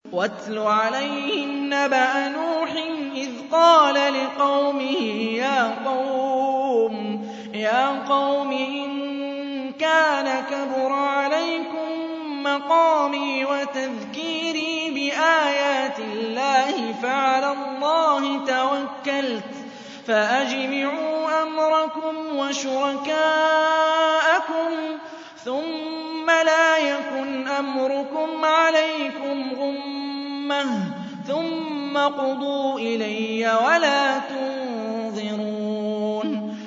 واتل عليهم نبأ نوح إذ قال لقومه يا قوم إن كان كبر عليكم مقامي وتذكيري بآيات الله فعلى الله توكلت فأجمعوا أمركم وشركاءكم ثم لا يكن أمركم عليكم غمة ثم اقضوا إلي ولا تنظرون